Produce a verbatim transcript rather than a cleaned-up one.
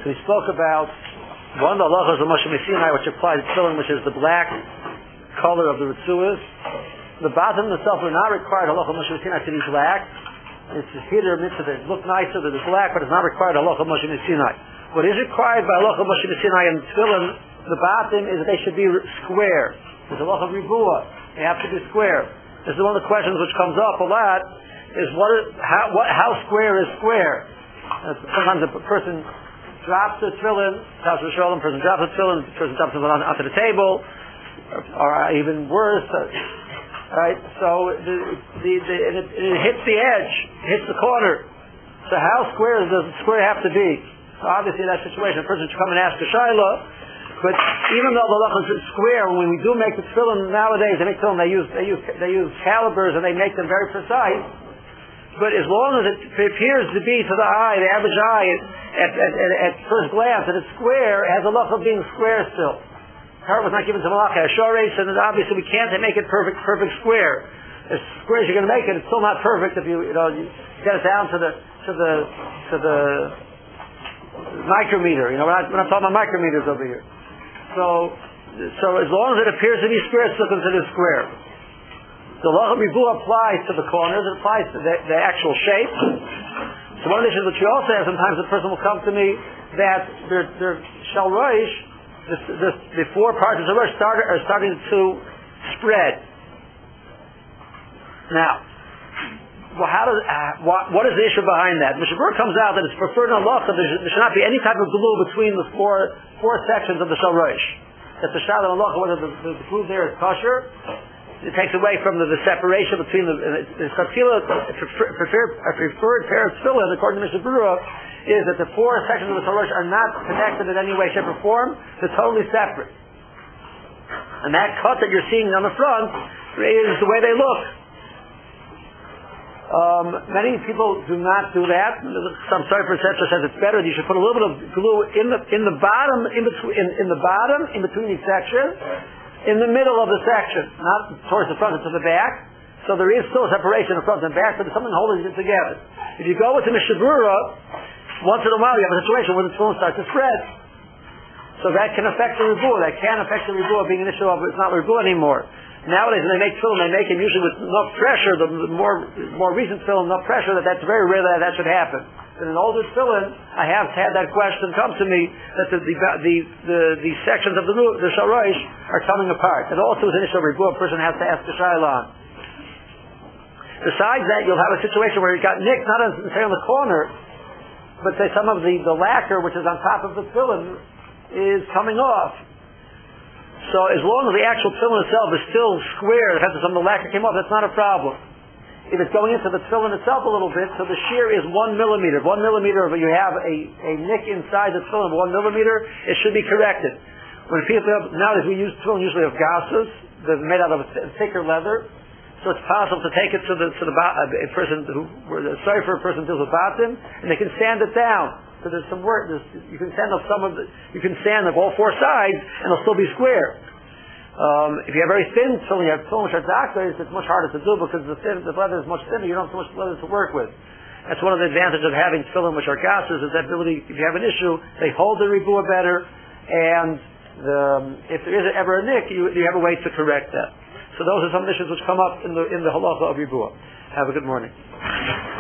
So we spoke about one of the halachas of Moshe Sinai, which applies to tefillin, which is the black color of the ritzuas. The bottom themselves are not required halacha of Moshe Sinai to be black. It's a hitter mitzvah. They look nicer that it's black, but it's not required halacha of Moshe Sinai. What is required by halacha of Moshe Sinai and tefillin, the bottom, is that they should be square. There's a halacha of ribua. They have to be square. This is one of the questions which comes up a lot. Is what? Is, how, what, how square is square? Uh, sometimes a person drops the tefillin, the person drops the tefillin, the person drops it on, onto the table, or, or even worse. Uh, right? So the, the, the, and it, it hits the edge, hits the corner. So how square does the square have to be? So obviously in that situation, a person should come and ask a shayla. But even though the halachas is square, when we do make the tefillin nowadays, they make tefillin, they use they use they use calibers and they make them very precise. But as long as it appears to be to the eye, the average eye, at, at, at, at first glance, that it's square, it has a look of being square still. Her was not given to Malachah Ashores, and obviously we can't make it perfect, perfect square. As square as you're going to make it, it's still not perfect if you, you know, you get it down to the to the to the micrometer. You know, we're not, we're not talking about micrometers over here. So, so as long as it appears to be square, it's still considered square. The halacha ribua applies to the corners. It applies to the, the actual shape. So one of the issues which we also have, sometimes the person will come to me that their their shal roish, the, the, the four parts of the roish start, are starting to spread. Now, well, how does uh, what, what is the issue behind that? Mishnah Berurah comes out that it's preferred in halacha there, there should not be any type of glue between the four four sections of the shal roish. That the shal and halacha, whether the, the, the glue there is kosher. It takes away from the, the separation between the the Chatchila, a preferred pair of tefillin, according to Mishnah Berurah, is that the four sections of the Shalosh are not connected in any way, shape, or form. They're totally separate. And that cut that you're seeing on the front is the way they look. Um, many people do not do that. Some Sefer et cetera says it's better. You should put a little bit of glue in the in the bottom, in between, in, in the bottom, in between these sections. In the middle of the section, not towards the front and to the back. So there is still a separation in front and back, but there's something holding it together. If you go with the Mishnah Berurah, once in a while you have a situation where the tefillin starts to spread. So that can affect the ribua. That can affect the ribua being an issue of it's not ribua anymore. Nowadays when they make tefillin, they make it usually with enough pressure, the more more recent tefillin, enough pressure that that's very rare that that should happen. In an older tefillin, I have had that question come to me that the the the, the, the sections of the the shal roish are coming apart. It also is an issue of ribua. A person has to ask the shayla on. Besides that, you'll have a situation where you've got nicked not necessarily on the corner, but say some of the, the lacquer which is on top of the tefillin is coming off. So as long as the actual tefillin itself is still square, the fact that some of the lacquer came off, that's not a problem. If it's going into the tefillin itself a little bit, so the shear is one millimeter. One millimeter, if you have a, a nick inside the tefillin of one millimeter, it should be corrected. When people have, nowadays we use tefillin usually of gases, they're made out of a thicker leather, so it's possible to take it to the to the a person who, where the sorry for a person deals with batim, and they can sand it down. So there's some work. There's, you can sand up some of the, you can sand up all four sides, and it'll still be square. Um, if you have very thin tefillin, you have tefillin which are doctors, it's much harder to do because the, thin, the leather is much thinner. You don't have so much leather to work with. That's one of the advantages of having tefillin which are gases, is that ability. If you have an issue, they hold the ribua better, and the, if there is ever a nick, you, you have a way to correct that. So those are some issues which come up in the in the halacha of ribua. Have a good morning.